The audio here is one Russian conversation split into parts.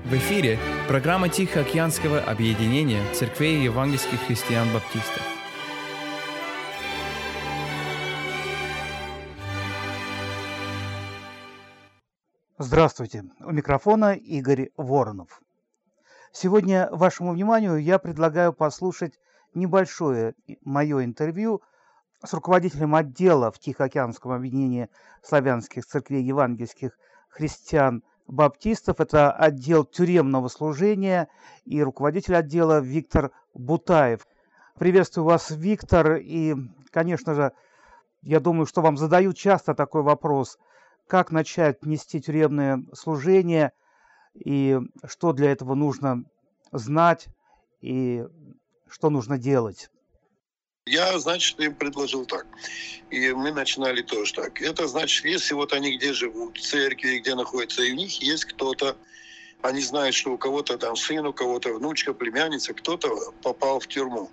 В эфире программа Тихоокеанского объединения церквей евангельских христиан-баптистов. Здравствуйте, у микрофона Игорь Воронов. Сегодня вашему вниманию я предлагаю послушать небольшое мое интервью с руководителем отдела в Тихоокеанском объединении славянских церквей евангельских христиан-баптистов. Это отдел тюремного служения и руководитель отдела Виктор Бутаев. Приветствую вас, Виктор, и, конечно же, я думаю, что вам задают часто такой вопрос: как начать нести тюремное служение, и что для этого нужно знать, и что нужно делать? Я, значит, им предложил так. И мы начинали тоже так. Это значит, если вот они где живут, в церкви, где находятся, и у них есть кто-то, они знают, что у кого-то там сын, у кого-то внучка, племянница, кто-то попал в тюрьму,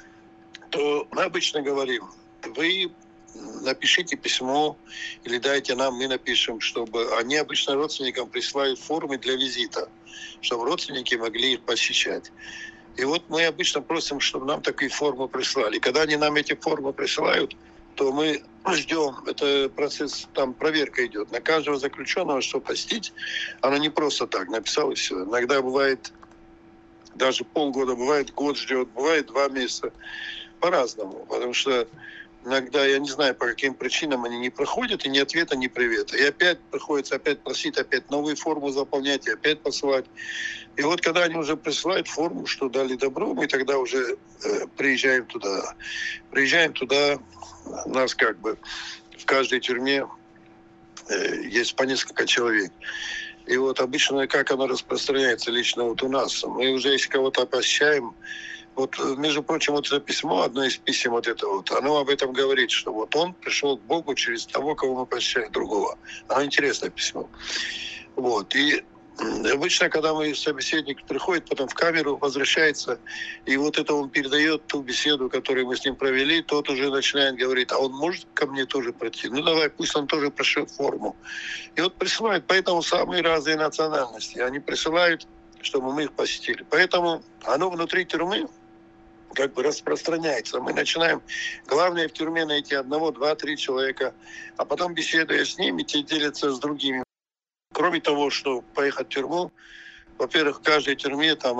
то мы обычно говорим: вы напишите письмо или дайте нам, мы напишем, чтобы они обычно родственникам присылают формы для визита, чтобы родственники могли их посещать. И вот мы обычно просим, чтобы нам такие формы прислали. Когда они нам эти формы присылают, то мы ждем. Это процесс, там проверка идет. На каждого заключенного, что простить, оно не просто так, написал и все. Иногда бывает даже полгода, бывает год ждет, бывает 2 месяца. По-разному. Потому что иногда, я не знаю, по каким причинам они не проходят, и ни ответа, ни привета. И опять приходится опять просить, опять новую форму заполнять, и опять посылать. И вот когда они уже присылают форму, что дали добро, мы тогда уже приезжаем туда. Приезжаем туда, у нас как бы в каждой тюрьме есть по несколько человек. И вот обычно как оно распространяется лично вот у нас. Мы уже, если кого-то посещаем, вот, между прочим, вот это письмо, одно из писем вот это вот, оно об этом говорит, что вот он пришел к Богу через того, кого мы посещаем, другого. Оно интересное письмо. Вот. И обычно, когда собеседник приходит, потом в камеру возвращается, и вот это он передает ту беседу, которую мы с ним провели, тот уже начинает говорить: а он может ко мне тоже прийти? Ну давай, пусть он тоже пришлет форму. И вот присылают, поэтому самые разные национальности, они присылают, чтобы мы их посетили. Поэтому оно внутри тюрьмы как бы распространяется. Мы начинаем, главное в тюрьме найти 1, 2, 3 человека, а потом, беседуя с ними, те делятся с другими. Кроме того, что поехать в тюрьму, во-первых, в каждой тюрьме там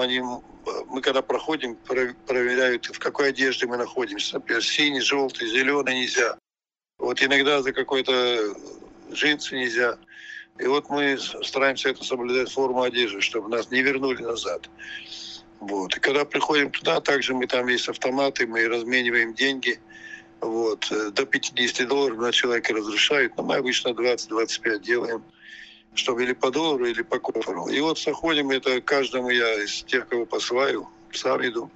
мы когда проходим, проверяют, в какой одежде мы находимся. Например, синий, желтый, зеленый нельзя. Вот иногда за какой-то джинсы нельзя. И вот мы стараемся это соблюдать, форму одежды, чтобы нас не вернули назад. Вот. И когда приходим туда, также мы там есть автоматы, мы размениваем деньги. Вот. До $50 на человека разрешают, но мы обычно 20-25 делаем, чтобы или по доллару, или по кофру. И вот заходим, это каждому я из тех, кого посылаю, сам иду.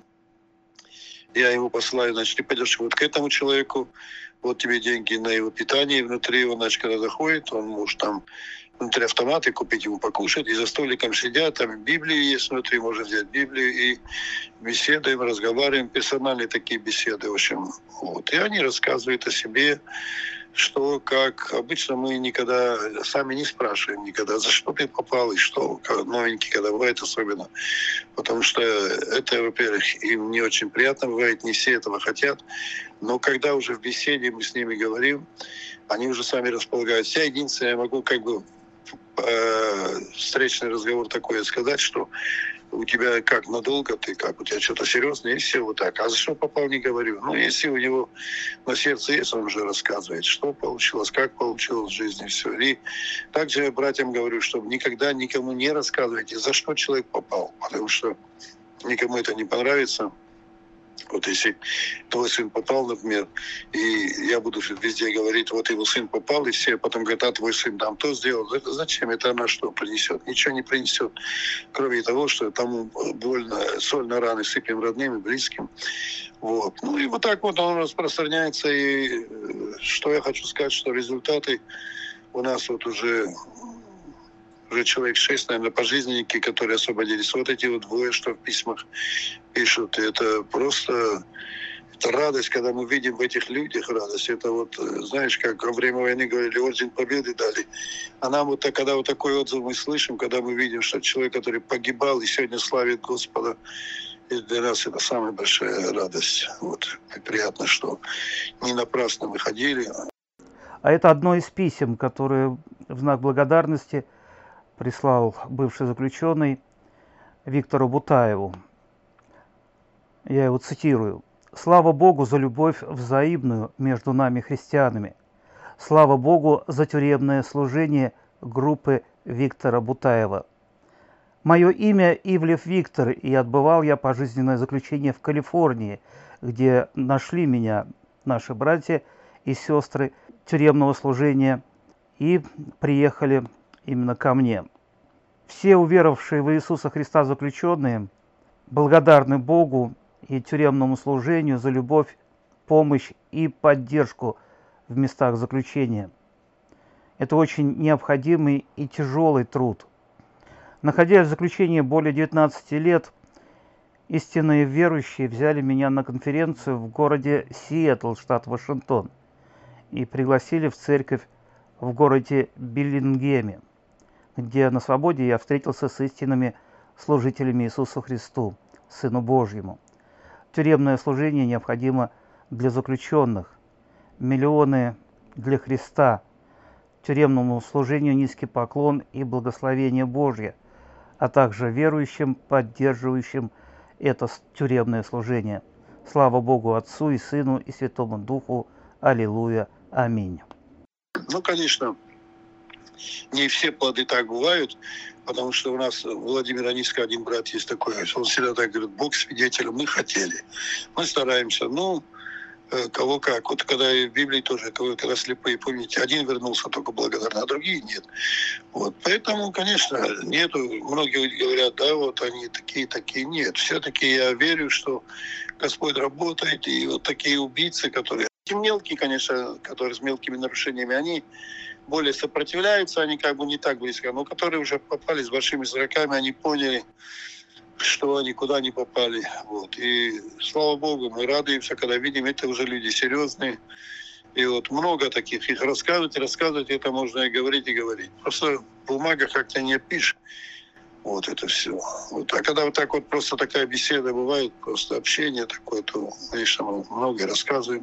Я ему посылаю, значит, ты пойдешь вот к этому человеку, вот тебе деньги на его питание, внутри его, значит, когда заходит, он может там внутри автомата купить ему покушать, и за столиком сидят, там Библия есть внутри, можно взять Библию, и беседуем, разговариваем, персональные такие беседы, в общем. Вот. И они рассказывают о себе, что, как. Обычно мы никогда сами не спрашиваем никогда, за что ты попал и что, новенький, когда бывает особенно. Потому что это, во-первых, им не очень приятно бывает, не все этого хотят. Но когда уже в беседе мы с ними говорим, они уже сами располагаются. Я единственное, я могу как бы встречный разговор такой сказать, что у тебя как, надолго ты, как, у тебя что-то серьезное, и все вот так. А за что попал, не говорю. Но если у него на сердце есть, он уже рассказывает, что получилось, как получилось в жизни, все. И также братьям говорю, чтобы никогда никому не рассказывайте, за что человек попал, потому что никому это не понравится. Вот если твой сын попал, например, и я буду везде говорить, вот его сын попал, и все потом говорят: а твой сын там то сделал. Это зачем? Это она что принесет? Ничего не принесет, кроме того, что тому больно, соль на раны сыпем родным и близким. Вот. Ну и вот так вот он распространяется. И что я хочу сказать, что результаты у нас вот уже человек 6, наверное, пожизненники, которые освободились. Вот эти вот 2, что в письмах пишут, это просто радость, когда мы видим в этих людях радость, это вот, знаешь, как во время войны говорили, орден победы дали. А нам вот, когда вот такой отзыв мы слышим, когда мы видим, что человек, который погибал и сегодня славит Господа, и для нас это самая большая радость. Вот. И приятно, что не напрасно мы ходили. А это одно из писем, которые в знак благодарности прислал бывший заключенный Виктору Бутаеву. Я его цитирую. «Слава Богу за любовь взаимную между нами, христианами. Слава Богу за тюремное служение группы Виктора Бутаева. Мое имя Ивлев Виктор, и отбывал я пожизненное заключение в Калифорнии, где нашли меня наши братья и сестры тюремного служения и приехали именно ко мне. Все уверовавшие в Иисуса Христа заключенные благодарны Богу и тюремному служению за любовь, помощь и поддержку в местах заключения. Это очень необходимый и тяжелый труд. Находясь в заключении более 19 лет, истинные верующие взяли меня на конференцию в городе Сиэтл, штат Вашингтон, и пригласили в церковь в городе Биллингеме, где на свободе я встретился с истинными служителями Иисусу Христу, Сыну Божьему. Тюремное служение необходимо для заключенных, миллионы для Христа. Тюремному служению низкий поклон и благословение Божье, а также верующим, поддерживающим это тюремное служение. Слава Богу Отцу и Сыну и Святому Духу. Аллилуйя. Аминь. Ну, конечно, не все плоды так бывают, потому что у нас Владимир Анискин, один брат есть такой, он всегда так говорит: Бог свидетелем, мы хотели, мы стараемся, ну, кого как. Вот когда в Библии тоже, когда слепые, помните, один вернулся только благодарный, а другие нет. Вот. Поэтому, конечно, нету, многие говорят, да, вот они такие, нет. Все-таки я верю, что Господь работает, и вот такие убийцы, которые, мелкие, конечно, которые с мелкими нарушениями, они более сопротивляются, они как бы не так близко, но которые уже попали с большими зраками, они поняли, что они куда не попали. Вот. И слава Богу, мы радуемся, когда видим, это уже люди серьезные. И вот много таких, их рассказывать, это можно и говорить, и говорить. Просто в бумагах как-то не опишешь. Вот это все. Вот. А когда вот так вот просто такая беседа бывает, просто общение такое, то, конечно, мы много рассказываем.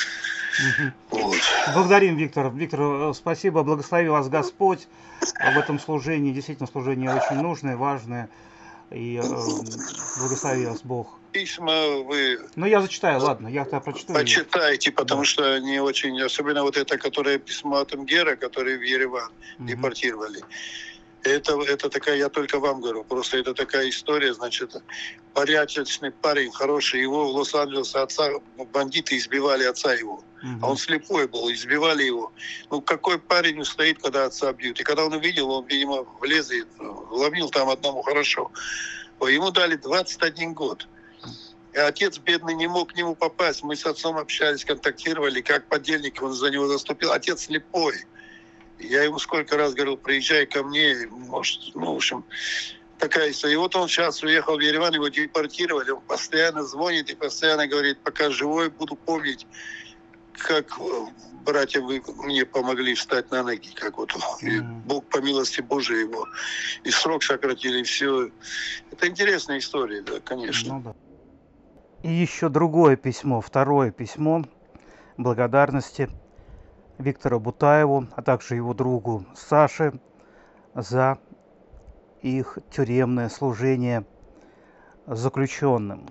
Вот. Благодарим, Виктор. Виктор, спасибо, благослови вас Господь в этом служении. Действительно, служение очень нужное, важное. И благослови вас Бог. Письма вы... Ну, я зачитаю, ладно, я тогда прочитаю. Почитайте, потому что они очень... Особенно вот это, которое письмо от Эмгера, который в Ереван депортировали. Это такая, я только вам говорю, просто это такая история, значит, порядочный парень, хороший, его в Лос-Анджелесе отца, бандиты избивали отца его, а он слепой был, избивали его. Ну, какой парень устоит, когда отца бьют? И когда он увидел, он, видимо, влез и ловил там одному хорошо. Ему дали 21 год. И отец бедный не мог к нему попасть. Мы с отцом общались, контактировали, как подельник, он за него заступил. Отец слепой. Я ему сколько раз говорил: приезжай ко мне, может, ну, в общем, такая история. И вот он сейчас уехал в Ереван, его депортировали, он постоянно звонит и постоянно говорит: пока живой, буду помнить, как братья вы мне помогли встать на ноги, как вот и Бог по милости Божией его и срок сократили, и все. Это интересная история, да, конечно. Ну, да. И еще другое письмо, второе письмо благодарности Виктору Бутаеву, а также его другу Саше за их тюремное служение заключенным.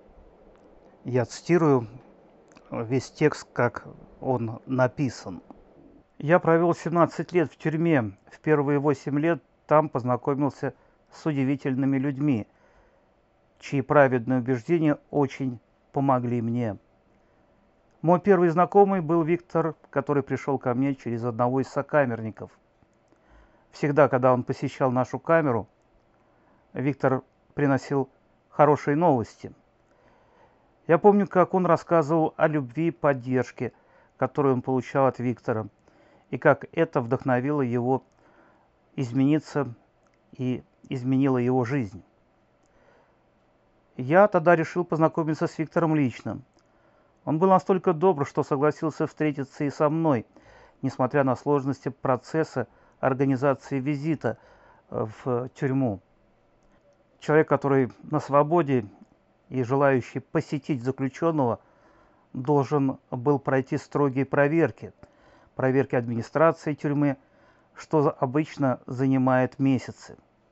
Я цитирую весь текст, как он написан. «Я провел 17 лет в тюрьме. В первые 8 лет там познакомился с удивительными людьми, чьи праведные убеждения очень помогли мне. Мой первый знакомый был Виктор, который пришел ко мне через одного из сокамерников. Всегда, когда он посещал нашу камеру, Виктор приносил хорошие новости. Я помню, как он рассказывал о любви и поддержке, которую он получал от Виктора, и как это вдохновило его измениться и изменило его жизнь. Я тогда решил познакомиться с Виктором лично. Он был настолько добр, что согласился встретиться и со мной, несмотря на сложности процесса организации визита в тюрьму. Человек, который на свободе и желающий посетить заключенного, должен был пройти строгие проверки администрации тюрьмы, что обычно занимает месяцы.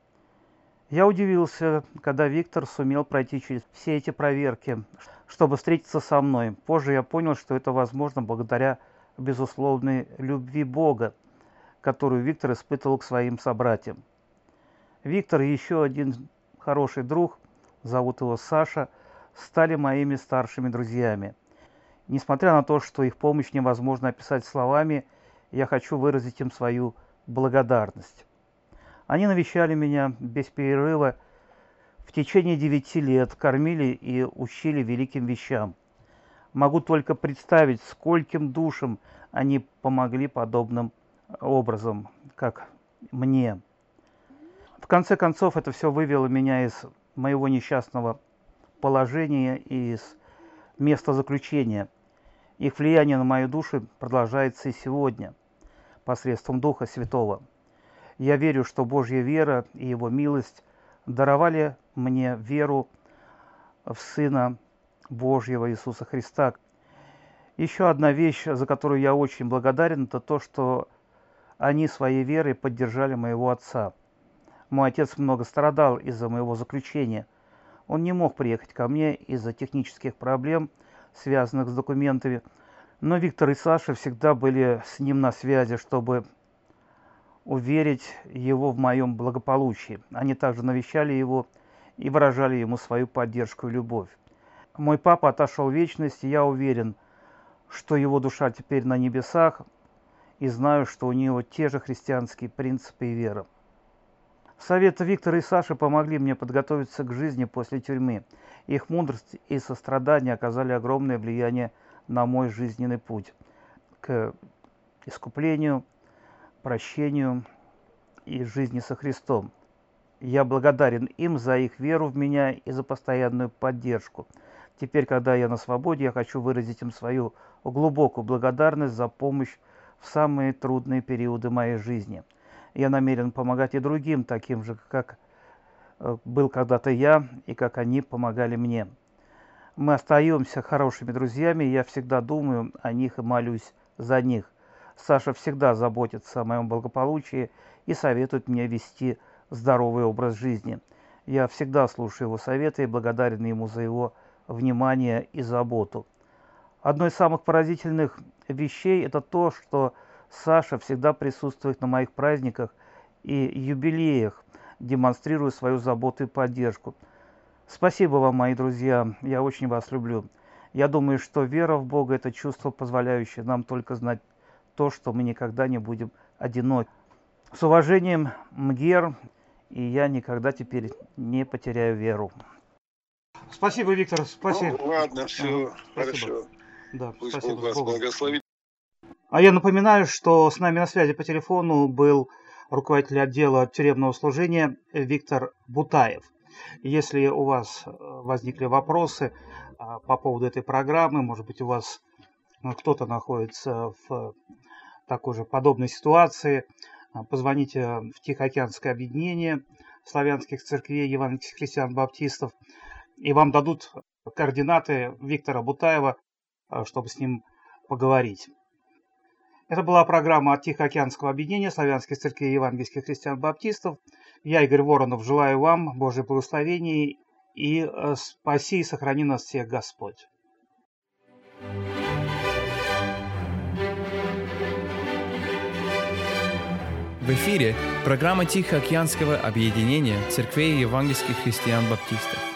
Я удивился, когда Виктор сумел пройти через все эти проверки, чтобы встретиться со мной. Позже я понял, что это возможно благодаря безусловной любви Бога, которую Виктор испытывал к своим собратьям. Виктор и еще один хороший друг, зовут его Саша, стали моими старшими друзьями. Несмотря на то, что их помощь невозможно описать словами, я хочу выразить им свою благодарность. Они навещали меня без перерыва в течение 9 лет, кормили и учили великим вещам. Могу только представить, скольким душам они помогли подобным образом, как мне. В конце концов, это все вывело меня из моего несчастного положения и из места заключения. Их влияние на мою душу продолжается и сегодня, посредством Духа Святого. Я верю, что Божья вера и Его милость даровали мне веру в Сына Божьего Иисуса Христа. Еще одна вещь, за которую я очень благодарен, это то, что они своей верой поддержали моего отца. Мой отец много страдал из-за моего заключения. Он не мог приехать ко мне из-за технических проблем, связанных с документами, но Виктор и Саша всегда были с ним на связи, чтобы уверить его в моем благополучии. Они также навещали его и выражали ему свою поддержку и любовь. Мой папа отошел в вечность, и я уверен, что его душа теперь на небесах, и знаю, что у него те же христианские принципы и вера. Советы Виктора и Саши помогли мне подготовиться к жизни после тюрьмы. Их мудрость и сострадание оказали огромное влияние на мой жизненный путь к искуплению, прощению и жизни со Христом. Я благодарен им за их веру в меня и за постоянную поддержку. Теперь, когда я на свободе, я хочу выразить им свою глубокую благодарность за помощь в самые трудные периоды моей жизни. Я намерен помогать и другим, таким же, как был когда-то я, и как они помогали мне. Мы остаемся хорошими друзьями, и я всегда думаю о них и молюсь за них. Саша всегда заботится о моем благополучии и советует мне вести здоровый образ жизни. Я всегда слушаю его советы и благодарен ему за его внимание и заботу. Одной из самых поразительных вещей – это то, что Саша всегда присутствует на моих праздниках и юбилеях, демонстрируя свою заботу и поддержку. Спасибо вам, мои друзья, я очень вас люблю. Я думаю, что вера в Бога – это чувство, позволяющее нам только знать то, что мы никогда не будем одиноки. С уважением, Мгер, и я никогда теперь не потеряю веру. Спасибо, Виктор, спасибо. Ну, ладно, все, хорошо. Да, пусть спасибо. Бог вас благословит. А я напоминаю, что с нами на связи по телефону был руководитель отдела тюремного служения Виктор Бутаев. Если у вас возникли вопросы по поводу этой программы, может быть, у вас кто-то находится в такой же подобной ситуации, позвоните в Тихоокеанское объединение славянских церквей евангельских христиан-баптистов, и вам дадут координаты Виктора Бутаева, чтобы с ним поговорить. Это была программа от Тихоокеанского объединения славянских церквей евангельских христиан-баптистов. Я, Игорь Воронов, желаю вам Божьих благословений и спаси и сохрани нас всех Господь. В эфире программа Тихоокеанского объединения церквей евангельских христиан-баптистов.